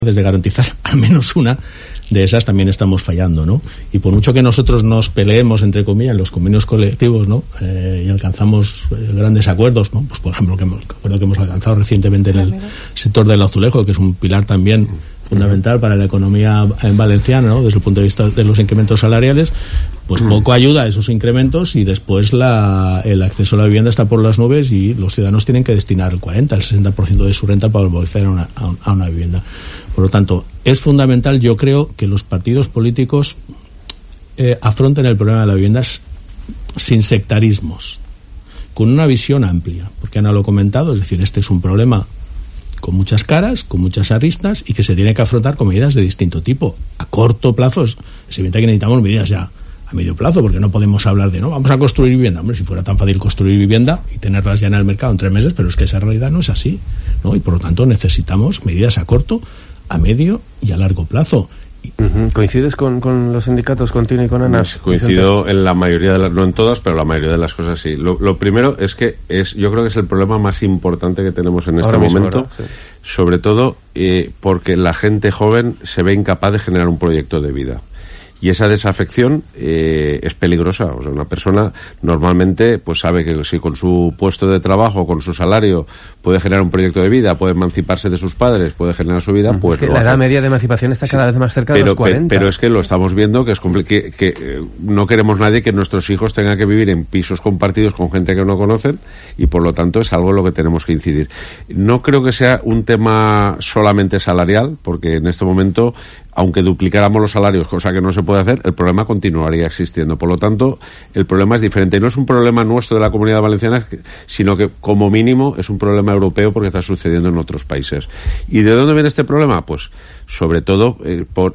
de garantizar al menos una de esas, también estamos fallando, ¿no? Y por mucho que nosotros nos peleemos, entre comillas, en los convenios colectivos, ¿no? Y alcanzamos grandes acuerdos, ¿no? Pues por ejemplo, el acuerdo que hemos alcanzado recientemente en el sector del azulejo, que es un pilar también fundamental para la economía valenciana, ¿no? Desde el punto de vista de los incrementos salariales, pues poco ayuda a esos incrementos, y después el acceso a la vivienda está por las nubes y los ciudadanos tienen que destinar el 60% de su renta para volver a una vivienda. Por lo tanto, es fundamental, yo creo, que los partidos políticos afronten el problema de la vivienda sin sectarismos, con una visión amplia, porque Ana lo ha comentado, es decir, este es un problema con muchas caras, con muchas aristas, y que se tiene que afrontar con medidas de distinto tipo. A corto plazo es evidente que necesitamos medidas ya a medio plazo, porque no podemos hablar de, no, vamos a construir vivienda. Hombre, si fuera tan fácil construir vivienda y tenerlas ya en el mercado en 3 meses, pero es que esa realidad no es así, ¿no? Y por lo tanto necesitamos medidas a corto, a medio y a largo plazo. ¿Coincides con los sindicatos, con Tino y con Ana? Pues coincido en la mayoría no en todas, pero la mayoría de las cosas sí. Lo primero es que yo creo que es el problema más importante que tenemos en este momento, sí. Sobre todo porque la gente joven se ve incapaz de generar un proyecto de vida. Y esa desafección es peligrosa. O sea, una persona normalmente pues sabe que si con su puesto de trabajo, con su salario, puede generar un proyecto de vida, puede emanciparse de sus padres, puede generar su vida, pues es que la edad media de emancipación está cada vez más cerca de los 40. Pero es que lo estamos viendo, que es que no queremos nadie que nuestros hijos tengan que vivir en pisos compartidos con gente que no conocen, y por lo tanto es algo en lo que tenemos que incidir. No creo que sea un tema solamente salarial, porque en este momento, aunque duplicáramos los salarios, cosa que no se puede hacer, el problema continuaría existiendo. Por lo tanto, el problema es diferente. Y no es un problema nuestro de la Comunidad Valenciana, sino que, como mínimo, es un problema europeo, porque está sucediendo en otros países. ¿Y de dónde viene este problema? Pues, sobre todo, por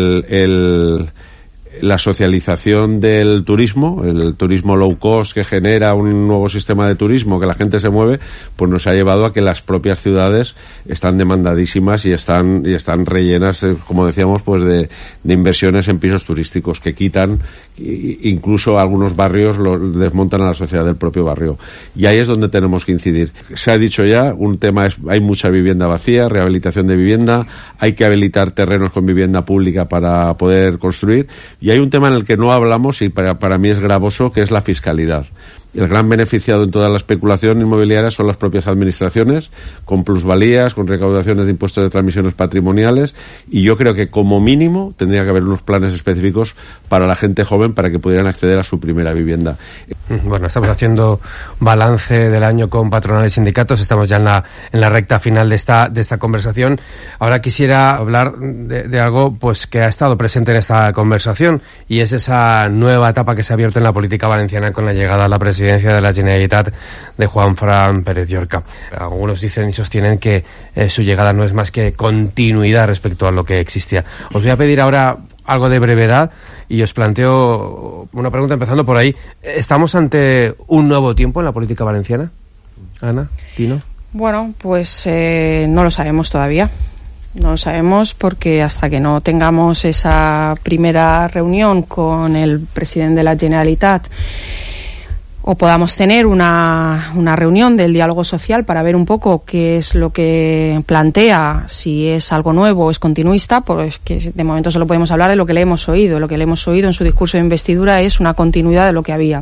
la socialización del turismo, el turismo low cost que genera un nuevo sistema de turismo, que la gente se mueve, pues nos ha llevado a que las propias ciudades están demandadísimas y están rellenas, como decíamos, pues de inversiones en pisos turísticos que quitan, incluso algunos barrios desmontan a la sociedad del propio barrio. Y ahí es donde tenemos que incidir. Se ha dicho ya, un tema es, hay mucha vivienda vacía, rehabilitación de vivienda, hay que habilitar terrenos con vivienda pública para poder construir. Y hay un tema en el que no hablamos, y para mí es gravoso, que es la fiscalidad. El gran beneficiado en toda la especulación inmobiliaria son las propias administraciones, con plusvalías, con recaudaciones de impuestos de transmisiones patrimoniales, y yo creo que como mínimo tendría que haber unos planes específicos para la gente joven para que pudieran acceder a su primera vivienda. Bueno, estamos haciendo balance del año con patronales y sindicatos, estamos ya en la recta final de esta conversación. Ahora quisiera hablar de algo pues que ha estado presente en esta conversación, y es esa nueva etapa que se ha abierto en la política valenciana con la llegada a la presidencia de la Generalitat de Juanfran Pérez Llorca. Algunos dicen y sostienen que su llegada no es más que continuidad respecto a lo que existía. Os voy a pedir ahora algo de brevedad y os planteo una pregunta empezando por ahí. ¿Estamos ante un nuevo tiempo en la política valenciana? Ana, Tino. Bueno, pues no lo sabemos todavía. No lo sabemos porque hasta que no tengamos esa primera reunión con el presidente de la Generalitat, o podamos tener una reunión del diálogo social para ver un poco qué es lo que plantea, si es algo nuevo o es continuista, pues que de momento solo podemos hablar de lo que le hemos oído. Lo que le hemos oído en su discurso de investidura es una continuidad de lo que había.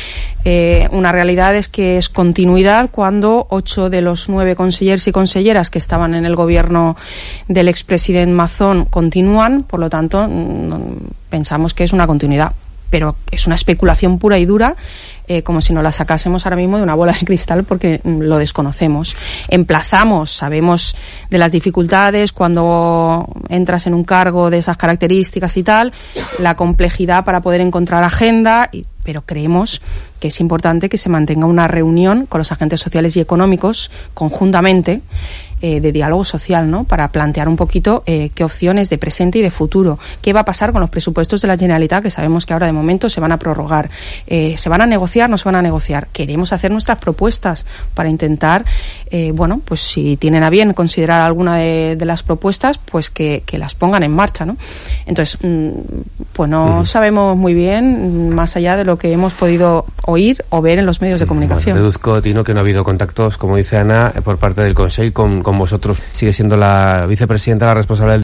Una realidad es que es continuidad cuando 8 de los 9 consellers y conselleras que estaban en el gobierno del expresidente Mazón continúan, por lo tanto pensamos que es una continuidad, pero es una especulación pura y dura, como si nos la sacásemos ahora mismo de una bola de cristal, porque lo desconocemos. Emplazamos, sabemos de las dificultades cuando entras en un cargo de esas características y tal, la complejidad para poder encontrar agenda, pero creemos que es importante que se mantenga una reunión con los agentes sociales y económicos conjuntamente, de diálogo social, ¿no? Para plantear un poquito qué opciones de presente y de futuro. ¿Qué va a pasar con los presupuestos de la Generalitat, que sabemos que ahora de momento se van a prorrogar? ¿Se van a negociar? ¿No se van a negociar? Queremos hacer nuestras propuestas para intentar, bueno, pues si tienen a bien considerar alguna de las propuestas, pues que las pongan en marcha, ¿no? Entonces, pues no sabemos muy bien, más allá de lo que hemos podido oír o ver en los medios de comunicación. Bueno, deduzco, Tino, que no ha habido contactos, como dice Ana, por parte del Consell con con vosotros. Sigue siendo la vicepresidenta la responsable del